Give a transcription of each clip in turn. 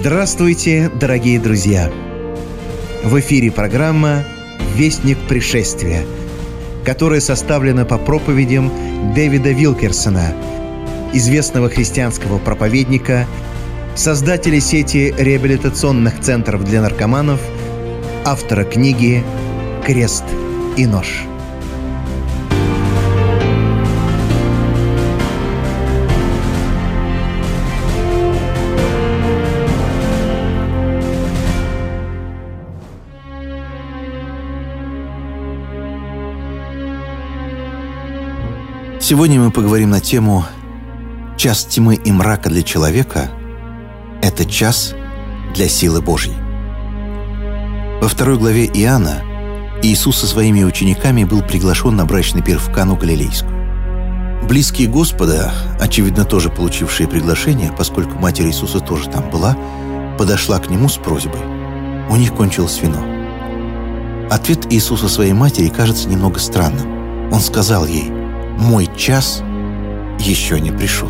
Здравствуйте, дорогие друзья! В эфире программа «Вестник пришествия», которая составлена по проповедям Дэвида Вилкерсона, известного христианского проповедника, создателя сети реабилитационных центров для наркоманов, автора книги «Крест и нож». Сегодня мы поговорим на тему «Час тьмы и мрака для человека – это час для силы Божьей». Во 2 главе Иоанна Иисус со своими учениками был приглашен на брачный пир в Кану Галилейскую. Близкие Господа, очевидно, тоже получившие приглашение, поскольку Матерь Иисуса тоже там была, подошла к Нему с просьбой. У них кончилось вино. Ответ Иисуса своей матери кажется немного странным. Он сказал ей: «Мой час еще не пришел».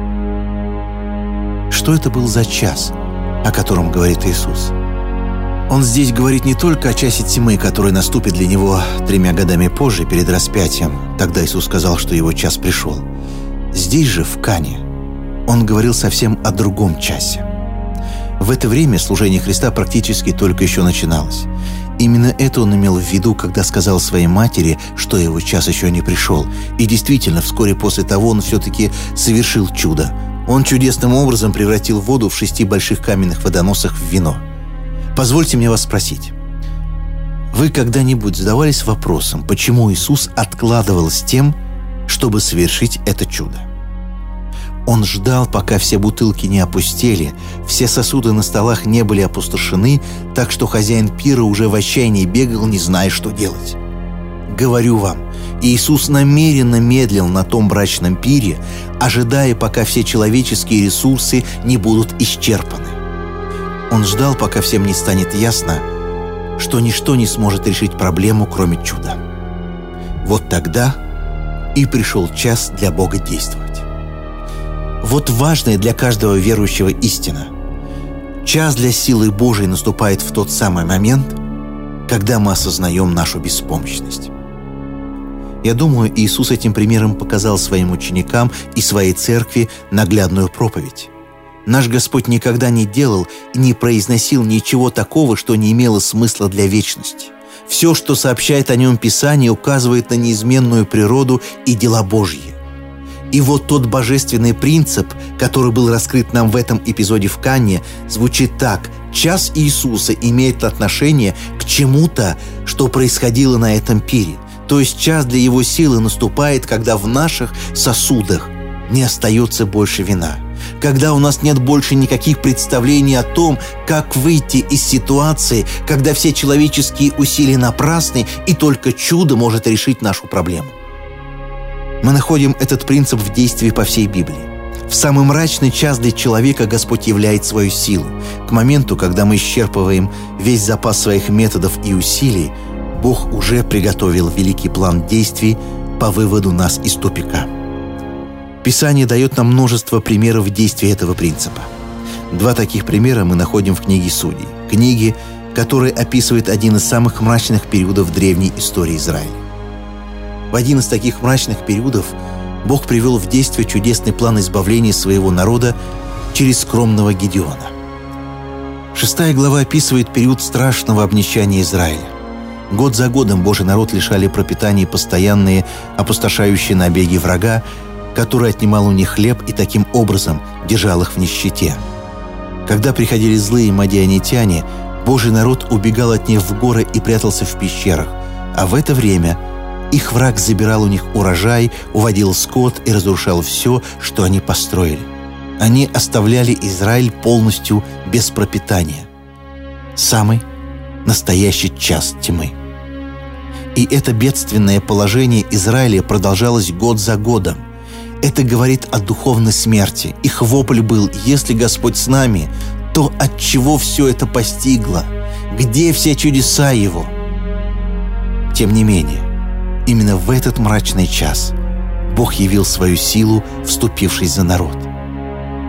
Что это был за час, о котором говорит Иисус? Он здесь говорит не только о часе тьмы, который наступит для него 3 годами позже, перед распятием. Тогда Иисус сказал, что его час пришел. Здесь же, в Кане, он говорил совсем о другом часе. В это время служение Христа практически только еще начиналось. Именно это он имел в виду, когда сказал своей матери, что его час еще не пришел. И действительно, вскоре после того он все-таки совершил чудо. Он чудесным образом превратил воду в 6 больших каменных водоносах в вино. Позвольте мне вас спросить. Вы когда-нибудь задавались вопросом, почему Иисус откладывал с тем, чтобы совершить это чудо? Он ждал, пока все бутылки не опустели, все сосуды на столах не были опустошены, так что хозяин пира уже в отчаянии бегал, не зная, что делать. Говорю вам, Иисус намеренно медлил на том брачном пире, ожидая, пока все человеческие ресурсы не будут исчерпаны. Он ждал, пока всем не станет ясно, что ничто не сможет решить проблему, кроме чуда. Вот тогда и пришел час для Бога действовать. Вот важная для каждого верующего истина. Час для силы Божией наступает в тот самый момент, когда мы осознаем нашу беспомощность. Я думаю, Иисус этим примером показал своим ученикам и своей церкви наглядную проповедь. Наш Господь никогда не делал и не произносил ничего такого, что не имело смысла для вечности. Все, что сообщает о Нем Писание, указывает на неизменную природу и дела Божьи. И вот тот божественный принцип, который был раскрыт нам в этом эпизоде в Кане, звучит так: час Иисуса имеет отношение к чему-то, что происходило на этом пире. То есть час для Его силы наступает, когда в наших сосудах не остается больше вина, когда у нас нет больше никаких представлений о том, как выйти из ситуации, когда все человеческие усилия напрасны, и только чудо может решить нашу проблему. Мы находим этот принцип в действии по всей Библии. В самый мрачный час для человека Господь являет свою силу. К моменту, когда мы исчерпываем весь запас своих методов и усилий, Бог уже приготовил великий план действий по выводу нас из тупика. Писание дает нам множество примеров действия этого принципа. 2 таких примера мы находим в книге Судей, книге, которая описывает один из самых мрачных периодов древней истории Израиля. В один из таких мрачных периодов Бог привел в действие чудесный план избавления своего народа через скромного Гедеона. 6 глава описывает период страшного обнищания Израиля. Год за годом Божий народ лишали пропитания постоянные, опустошающие набеги врага, который отнимал у них хлеб и таким образом держал их в нищете. Когда приходили злые мадианитяне, Божий народ убегал от них в горы и прятался в пещерах, а в это время их враг забирал у них урожай, уводил скот и разрушал все, что они построили. Они оставляли Израиль полностью без пропитания. Самый настоящий час тьмы. И это бедственное положение Израиля продолжалось год за годом. Это говорит о духовной смерти. Их вопль был: если Господь с нами, то от чего все это постигло? Где все чудеса Его? Тем не менее, именно в этот мрачный час Бог явил свою силу, вступившись за народ.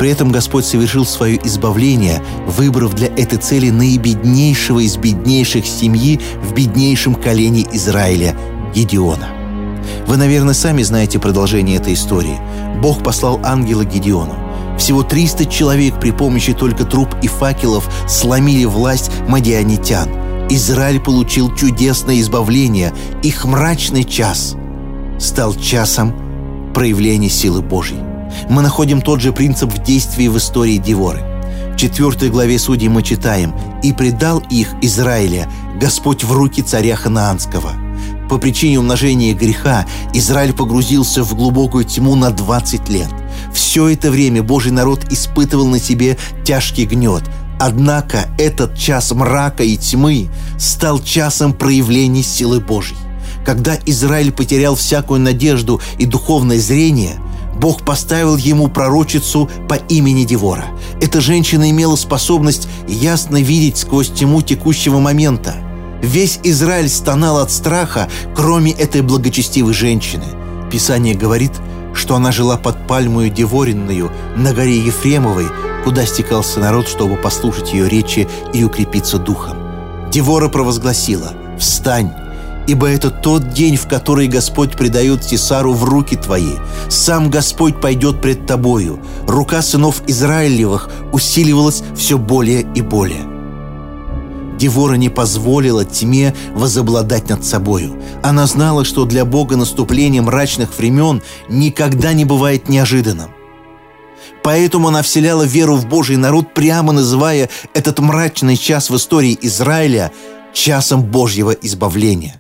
при этом Господь совершил свое избавление, выбрав для этой цели наибеднейшего из беднейших семьи в беднейшем колене Израиля – Гедеона. Вы, наверное, сами знаете продолжение этой истории. Бог послал ангела Гедеону. Всего 300 человек при помощи только труб и факелов сломили власть мадианитян. Израиль получил чудесное избавление. Их мрачный час стал часом проявления силы Божьей. Мы находим тот же принцип в действии в истории Деборы. В 4 главе Судей мы читаем: «И предал их, Израиля, Господь в руки царя Ханаанского». По причине умножения греха Израиль погрузился в глубокую тьму на 20 лет. Все это время Божий народ испытывал на себе тяжкий гнет. Однако этот час мрака и тьмы стал часом проявления силы Божьей. Когда Израиль потерял всякую надежду и духовное зрение, Бог поставил ему пророчицу по имени Дебора. Эта женщина имела способность ясно видеть сквозь тьму текущего момента. Весь Израиль стонал от страха, кроме этой благочестивой женщины. Писание говорит, что она жила под пальмою Деворинною на горе Ефремовой, куда стекался народ, чтобы послушать ее речи и укрепиться духом. Дебора провозгласила: «Встань, ибо это тот день, в который Господь предает Сисару в руки твои. Сам Господь пойдет пред тобою». Рука сынов Израилевых усиливалась все более и более. Дебора не позволила тьме возобладать над собою. Она знала, что для Бога наступление мрачных времен никогда не бывает неожиданным. Поэтому она вселяла веру в Божий народ, прямо называя этот мрачный час в истории Израиля часом Божьего избавления.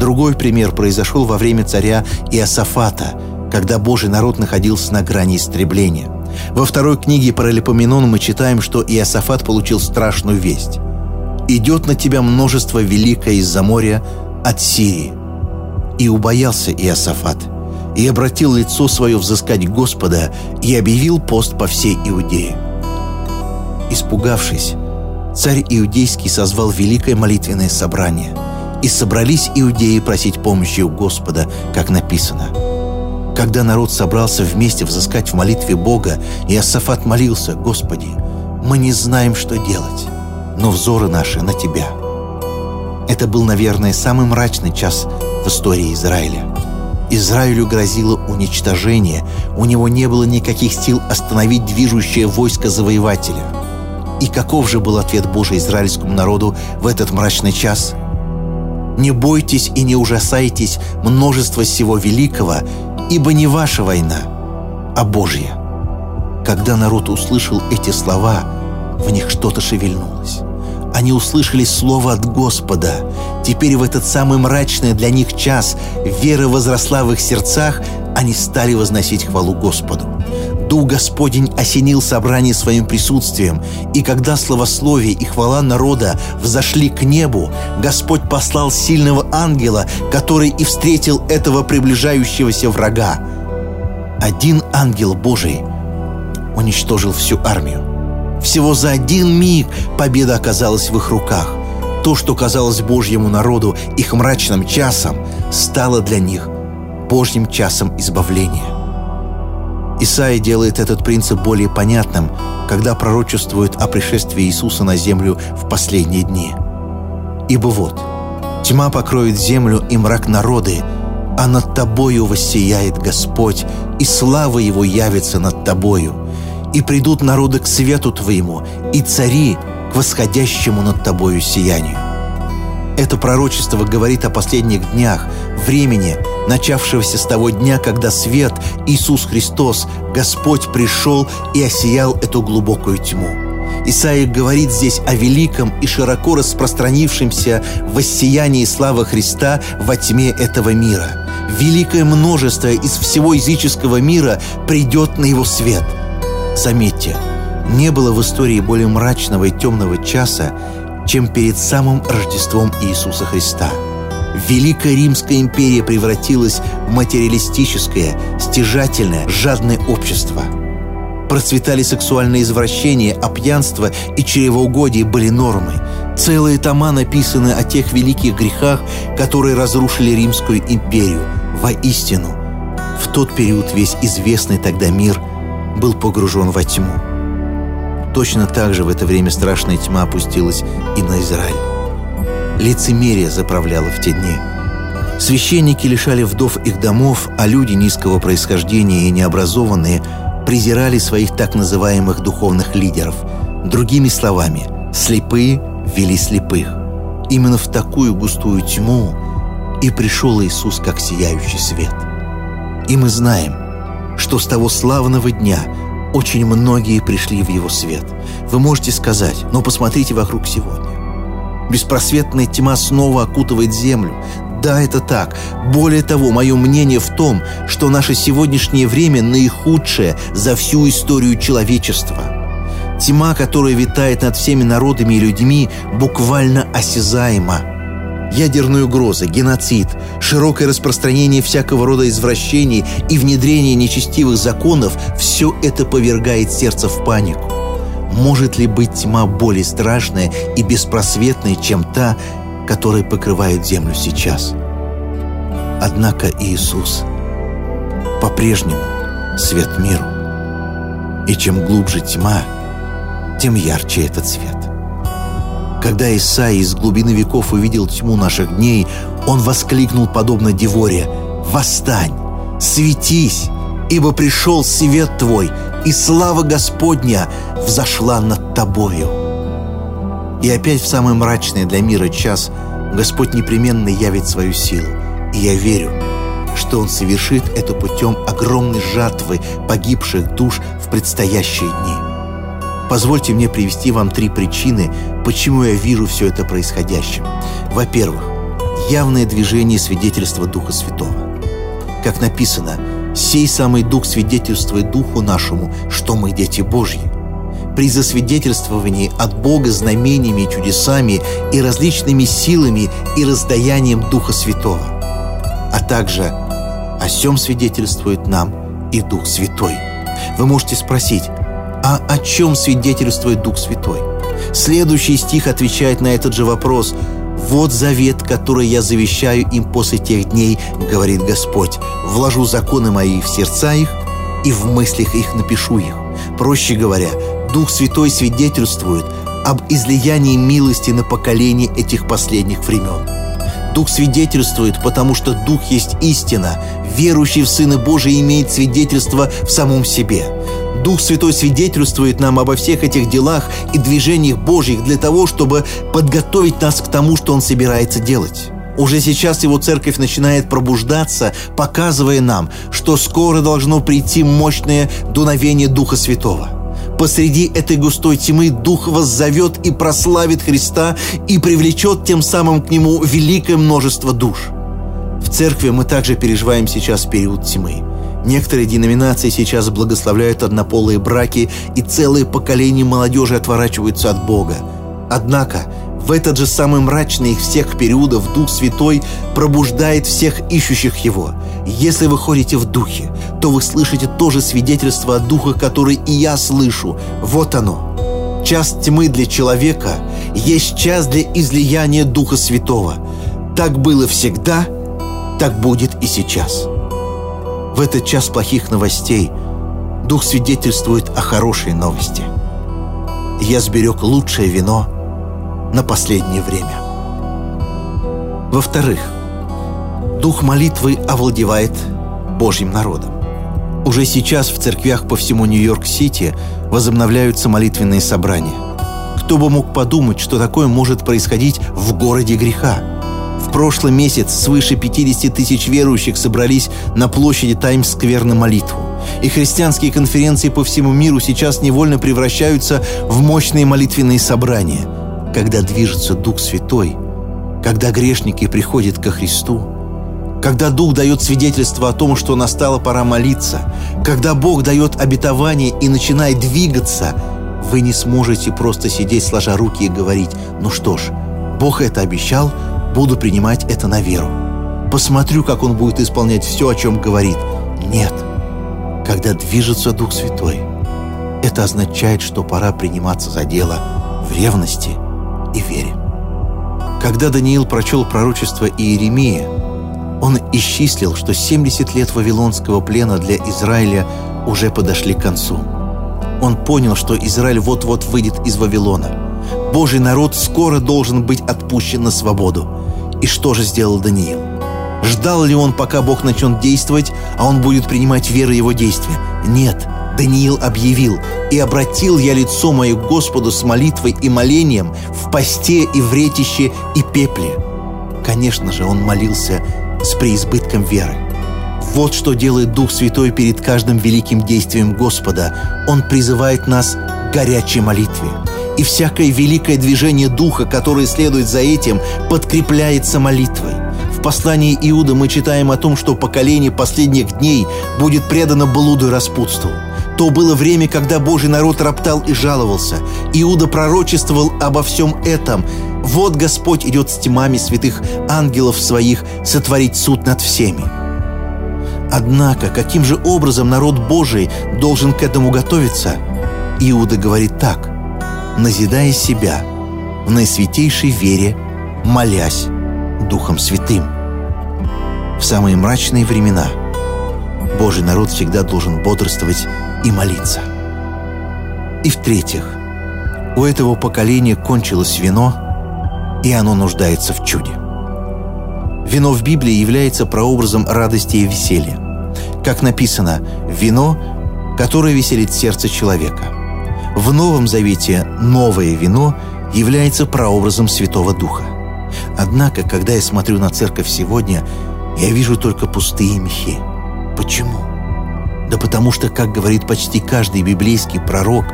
Другой пример произошел во время царя Иосафата, когда Божий народ находился на грани истребления. Во второй книге Паралипоменон мы читаем, что Иосафат получил страшную весть. «Идет на тебя множество великое из-за моря от Сирии». И убоялся Иосафат, и обратил лицо свое взыскать Господа, и объявил пост по всей Иудее. Испугавшись, царь Иудейский созвал великое молитвенное собрание, и собрались иудеи просить помощи у Господа, как написано. Когда народ собрался вместе взыскать в молитве Бога, Иосафат молился: «Господи, мы не знаем, что делать, но взоры наши на Тебя». Это был, наверное, самый мрачный час в истории Израиля. Израилю грозило уничтожение, у него не было никаких сил остановить движущее войско завоевателя. И каков же был ответ Божий израильскому народу в этот мрачный час? «Не бойтесь и не ужасайтесь множества сего великого, ибо не ваша война, а Божья». Когда народ услышал эти слова, в них что-то шевельнулось. Они услышали слово от Господа. Теперь в этот самый мрачный для них час вера возросла в их сердцах, они стали возносить хвалу Господу. Дух Господень осенил собрание своим присутствием, и когда славословие и хвала народа взошли к небу, Господь послал сильного ангела, который и встретил этого приближающегося врага. Один ангел Божий уничтожил всю армию. Всего за один миг победа оказалась в их руках. То, что казалось Божьему народу их мрачным часом, стало для них Божьим часом избавления. Исаия делает этот принцип более понятным, когда пророчествует о пришествии Иисуса на землю в последние дни. «Ибо вот, тьма покроет землю и мрак народы, а над тобою воссияет Господь, и слава Его явится над тобою. И придут народы к свету твоему, и цари к восходящему над тобою сиянию». Это пророчество говорит о последних днях, времени, начавшегося с того дня, когда свет, Иисус Христос, Господь, пришел и осиял эту глубокую тьму. Исаия говорит здесь о великом и широко распространившемся воссиянии славы Христа во тьме этого мира. Великое множество из всего языческого мира придет на Его свет. Заметьте, не было в истории более мрачного и темного часа, чем перед самым Рождеством Иисуса Христа. Великая Римская империя превратилась в материалистическое, стяжательное, жадное общество. Процветали сексуальные извращения, а пьянство и чревоугодие были нормой. Целые тома написаны о тех великих грехах, которые разрушили Римскую империю. Воистину, в тот период весь известный тогда мир был погружен во тьму. Точно так же в это время страшная тьма опустилась и на Израиль. Лицемерие заправляло в те дни. Священники лишали вдов их домов, а люди низкого происхождения и необразованные презирали своих так называемых духовных лидеров. Другими словами, слепые вели слепых. Именно в такую густую тьму и пришел Иисус как сияющий свет. И мы знаем, что с того славного дня очень многие пришли в Его свет. Вы можете сказать: но посмотрите вокруг сегодня. Беспросветная тьма снова окутывает землю. Да, это так. Более того, мое мнение в том, что наше сегодняшнее время наихудшее за всю историю человечества. Тьма, которая витает над всеми народами и людьми, буквально осязаема. Ядерные угрозы, геноцид, широкое распространение всякого рода извращений и внедрение нечестивых законов – все это повергает сердце в панику. Может ли быть тьма более страшная и беспросветная, чем та, которая покрывает землю сейчас? Однако Иисус по-прежнему свет миру. И чем глубже тьма, тем ярче этот свет. Когда Исаия из глубины веков увидел тьму наших дней, он воскликнул подобно Деворе: «Восстань, светись, ибо пришел свет твой, и слава Господня взошла над тобою». И опять в самый мрачный для мира час Господь непременно явит свою силу. И я верю, что Он совершит это путем огромной жатвы погибших душ в предстоящие дни. Позвольте мне привести вам 3 причины, почему я вижу все это происходящим. Во-первых, явное движение свидетельства Духа Святого. Как написано: «Сей самый Дух свидетельствует Духу нашему, что мы дети Божьи». При засвидетельствовании от Бога знамениями и чудесами и различными силами и раздаянием Духа Святого. А также о сем свидетельствует нам и Дух Святой. Вы можете спросить: а о чем свидетельствует Дух Святой? Следующий стих отвечает на этот же вопрос: «Вот завет, который я завещаю им после тех дней, говорит Господь, вложу законы мои в сердца их, и в мыслях их напишу их». Проще говоря, Дух Святой свидетельствует об излиянии милости на поколение этих последних времен. Дух свидетельствует, потому что Дух есть истина. Верующий в Сына Божия имеет свидетельство в самом себе. Дух Святой свидетельствует нам обо всех этих делах и движениях Божьих для того, чтобы подготовить нас к тому, что Он собирается делать. Уже сейчас Его Церковь начинает пробуждаться, показывая нам, что скоро должно прийти мощное дуновение Духа Святого. Посреди этой густой тьмы Дух воззовет и прославит Христа и привлечет тем самым к Нему великое множество душ. В Церкви мы также переживаем сейчас период тьмы. Некоторые деноминации сейчас благословляют однополые браки, и целые поколения молодежи отворачиваются от Бога. Однако в этот же самый мрачный из всех периодов Дух Святой пробуждает всех ищущих Его. Если вы ходите в Духе, то вы слышите то же свидетельство от Духа, которое и я слышу. Вот оно. Час тьмы для человека есть час для излияния Духа Святого. Так было всегда, так будет и сейчас. В этот час плохих новостей Дух свидетельствует о хорошей новости. Я сберег лучшее вино на последнее время. Во-вторых, Дух молитвы овладевает Божьим народом. Уже сейчас в церквях по всему Нью-Йорк-Сити возобновляются молитвенные собрания. Кто бы мог подумать, что такое может происходить в городе греха? В прошлый месяц свыше 50 тысяч верующих собрались на площади Таймс-сквер на молитву. И христианские конференции по всему миру сейчас невольно превращаются в мощные молитвенные собрания. Когда движется Дух Святой, когда грешники приходят ко Христу, когда Дух дает свидетельство о том, что настала пора молиться, когда Бог дает обетование и начинает двигаться, вы не сможете просто сидеть сложа руки и говорить: «Ну что ж, Бог это обещал, буду принимать это на веру. Посмотрю, как Он будет исполнять все, о чем говорит». Нет. Когда движется Дух Святой, это означает, что пора приниматься за дело в ревности и вере. Когда Даниил прочел пророчество Иеремии, он исчислил, что 70 лет вавилонского плена для Израиля уже подошли к концу. Он понял, что Израиль вот-вот выйдет из Вавилона. Божий народ скоро должен быть отпущен на свободу. И что же сделал Даниил? Ждал ли он, пока Бог начнет действовать, а он будет принимать верой его действия? Нет. Даниил объявил: «И обратил я лицо мое к Господу с молитвой и молением в посте и в ретище и пепле». Конечно же, он молился с преизбытком веры. Вот что делает Дух Святой перед каждым великим действием Господа. Он призывает нас к горячей молитве. И всякое великое движение Духа, которое следует за этим, подкрепляется молитвой. В послании Иуда мы читаем о том, что поколение последних дней будет предано блуду и распутству. То было время, когда Божий народ роптал и жаловался. Иуда пророчествовал обо всем этом. Вот Господь идет с тьмами святых ангелов своих сотворить суд над всеми. Однако, каким же образом народ Божий должен к этому готовиться? Иуда говорит так: «Назидая себя в наисвятейшей вере, молясь Духом Святым». В самые мрачные времена Божий народ всегда должен бодрствовать и молиться. И в-третьих, у этого поколения кончилось вино, и оно нуждается в чуде. Вино в Библии является прообразом радости и веселья. Как написано: «Вино, которое веселит сердце человека». В Новом Завете новое вино является прообразом Святого Духа. Однако, когда я смотрю на церковь сегодня, я вижу только пустые мехи. Почему? Да потому что, как говорит почти каждый библейский пророк,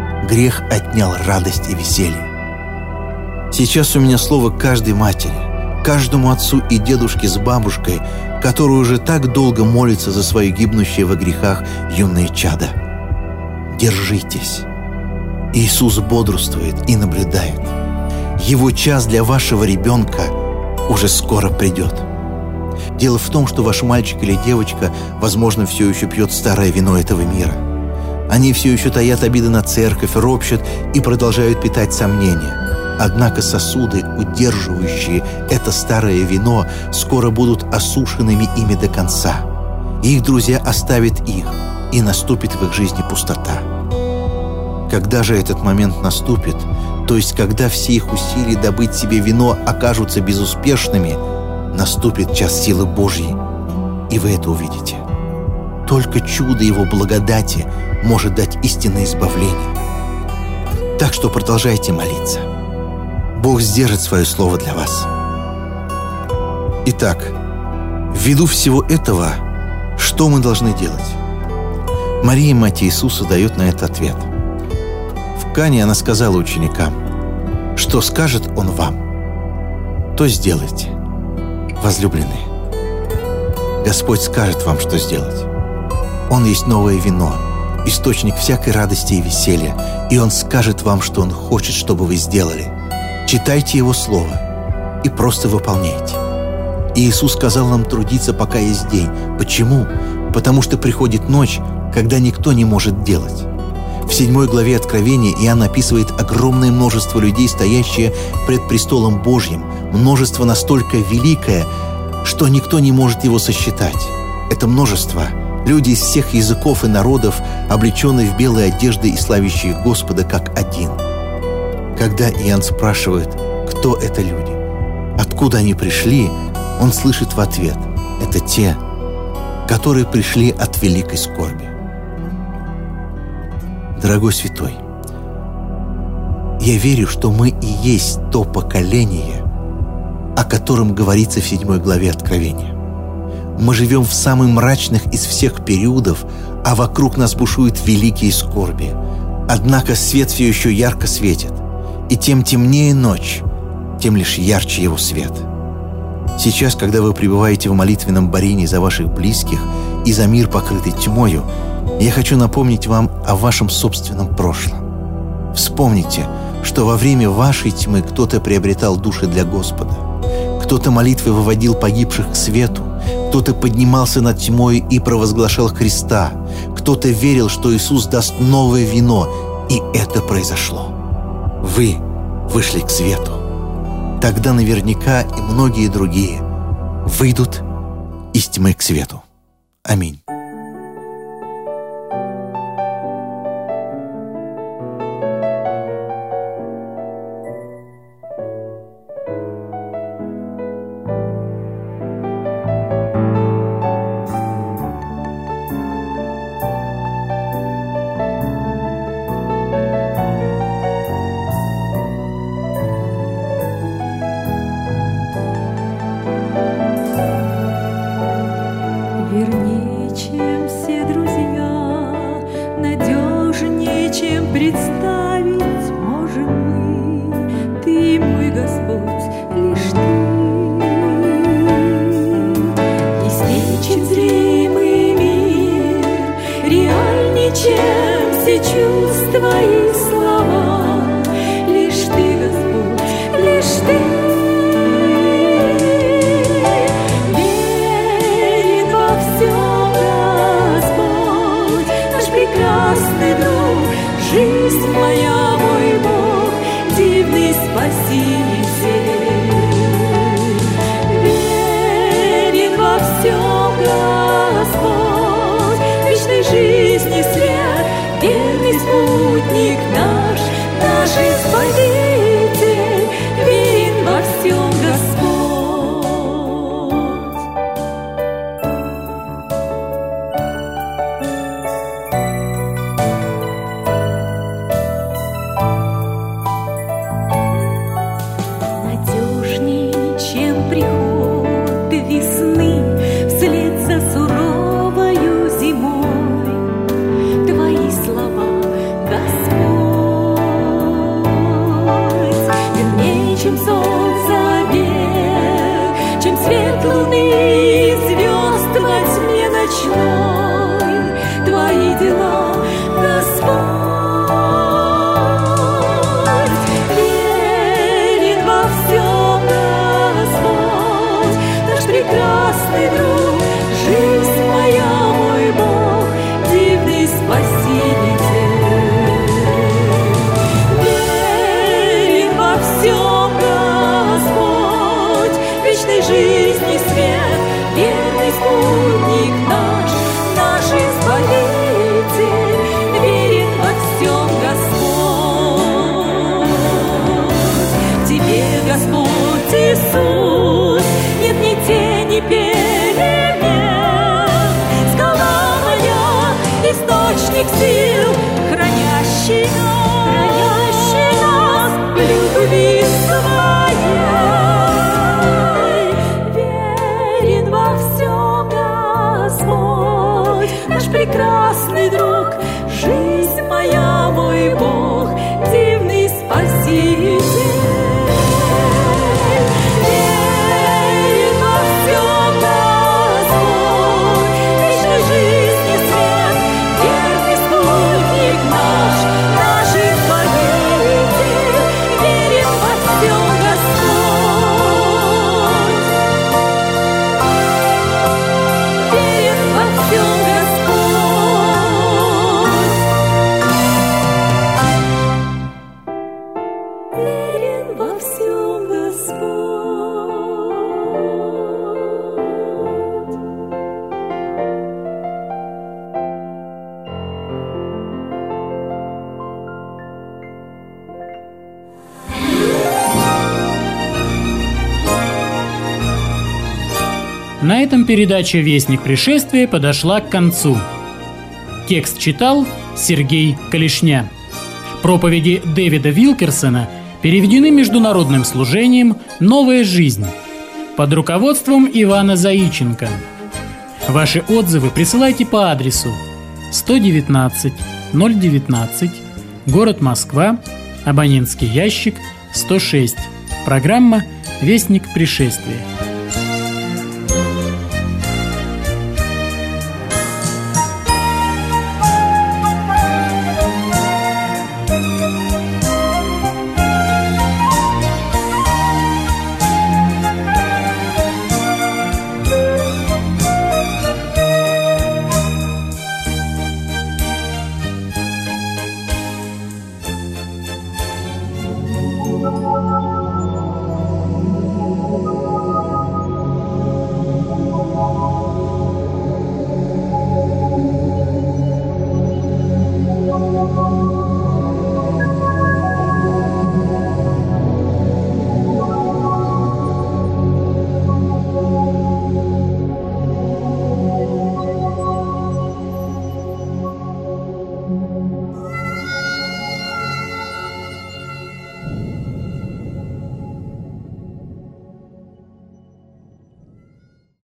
грех отнял радость и веселье. Сейчас у меня слово к каждой матери, каждому отцу и дедушке с бабушкой, которые уже так долго молятся за свои гибнущие во грехах юные чада. Держитесь. Иисус бодрствует и наблюдает. Его час для вашего ребенка уже скоро придет. Дело в том, что ваш мальчик или девочка, возможно, все еще пьет старое вино этого мира. Они все еще таят обиды на церковь, ропщут и продолжают питать сомнения. Однако сосуды, удерживающие это старое вино, скоро будут осушенными ими до конца. Их друзья оставят их, и наступит в их жизни пустота. Когда же этот момент наступит, то есть когда все их усилия добыть себе вино окажутся безуспешными, наступит час силы Божьей, и вы это увидите. Только чудо Его благодати может дать истинное избавление. Так что продолжайте молиться. Бог сдержит свое слово для вас. Итак, ввиду всего этого, что мы должны делать? Мария, мать Иисуса, дает на это ответ. В Кане она сказала ученикам: «Что скажет Он вам, то сделайте, возлюбленные». Господь скажет вам, что сделать. Он есть новое вино, источник всякой радости и веселья, и Он скажет вам, что Он хочет, чтобы вы сделали. Читайте Его Слово и просто выполняйте. Иисус сказал нам трудиться, пока есть день. Почему? Потому что приходит ночь, когда никто не может делать. В 7 главе Откровения Иоанн описывает огромное множество людей, стоящие пред престолом Божьим, множество настолько великое, что никто не может его сосчитать. Это множество – люди из всех языков и народов, облеченные в белые одежды и славящие Господа как один. Когда Иоанн спрашивает, кто это люди, откуда они пришли, он слышит в ответ – это те, которые пришли от великой скорби. Дорогой святой, я верю, что мы и есть то поколение, о котором говорится в 7 главе Откровения. Мы живем в самых мрачных из всех периодов, а вокруг нас бушуют великие скорби. Однако свет все еще ярко светит, и тем темнее ночь, тем лишь ярче его свет. Сейчас, когда вы пребываете в молитвенном борении за ваших близких и за мир, покрытый тьмою, я хочу напомнить вам о вашем собственном прошлом. Вспомните, что во время вашей тьмы кто-то приобретал души для Господа. Кто-то молитвой выводил погибших к свету, кто-то поднимался над тьмой и провозглашал Христа, кто-то верил, что Иисус даст новое вино, и это произошло. Вы вышли к свету. Тогда наверняка и многие другие выйдут из тьмы к свету. Аминь. Верни ночной Твои дела, Господь. Верен во всем, Господь, наш прекрасный друг, жизнь моя, мой Бог, дивный Спаситель. Верен во всем, Господь, вечной жизни свет, верный спутник наш, наш Избавитель. Верен во всем, Господь. Тебе, Господь Иисус, нет ни тени перемен. Скала моя, источник сил, хранящий нас в любви своей. Верен во всем, Господь, наш прекрасный друг, жизнь моя, мой Бог, дивный Спаситель. Верен во всем, Господь, вечной жизни свет, верный спутник наш, наш Избавитель. Верен во всем, Господь. Верен во всем, Господь. Верен во всем, Господь. На этом передача «Вестник пришествия» подошла к концу. Текст читал Сергей Калишня. Проповеди Дэвида Вилкерсона переведены Международным служением «Новая жизнь» под руководством Ивана Заиченко. Ваши отзывы присылайте по адресу 119 019, город Москва, абонентский ящик 106. Программа «Вестник пришествия».